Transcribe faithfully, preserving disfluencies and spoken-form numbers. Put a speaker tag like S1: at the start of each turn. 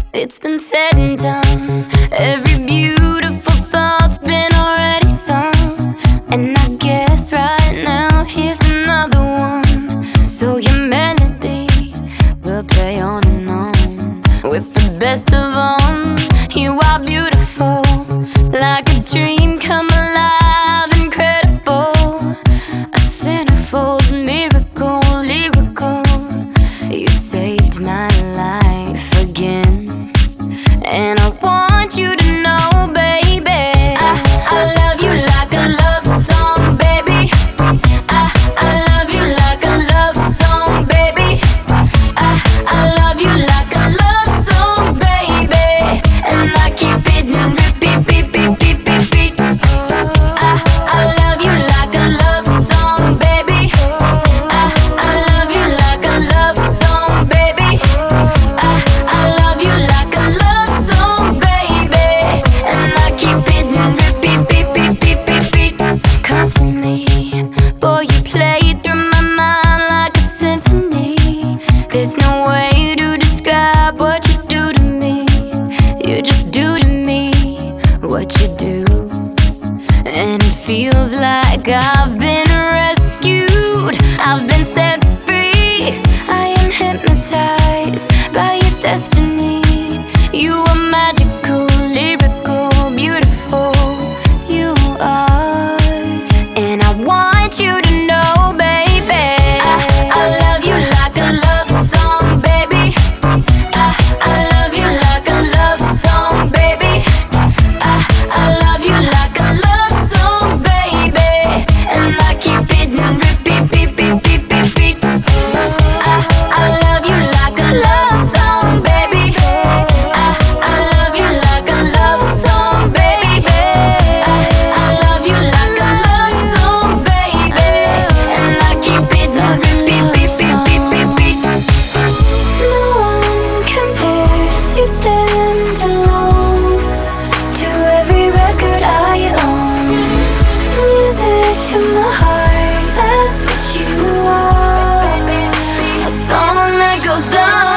S1: It's been said and done. Every beautiful thought's been already sung. And I guess right now here's another one. So your melody will play on and on. With the best of them, you are beautiful, like a dream come alive, incredible. A centerfold miracle, lyrical. You saved my life again. And I want you to know, baby, I, I love you like a love song, baby. I, I love you like a love song, baby. I, I love you like a love song, baby. And I keep it in repeat, beat, beat, beat, beat, beat. I, I love you like a love song, baby. I, I love you like a love song, baby. I, I love you like a love song, baby. And I keep it in repeat, beat, beat, beat, beat, beat. Constantly, boy, you play through my mind like a symphony. There's no way to describe what you do to me. You just do to me what you do. And it feels like I've been rescued, I've been set free. I am hypnotized by your destiny. You are magical, lyrical, beautiful. You are. And I want you to know, baby, I, I love you like a love song, baby. I, I love you like a love song, baby. I, I love you like a love song, baby. And I keep it in repeat, beat, beat, beat, beat, beat. I, I love you like a love song, baby. I, I love you like a love song, baby. I, I love you like a love song, baby. And I keep it in repeat, beat, beat, beat, beat, beat. No one compares, you stand alone to every record I own. Music to my heart, that's what you are. A song that goes on.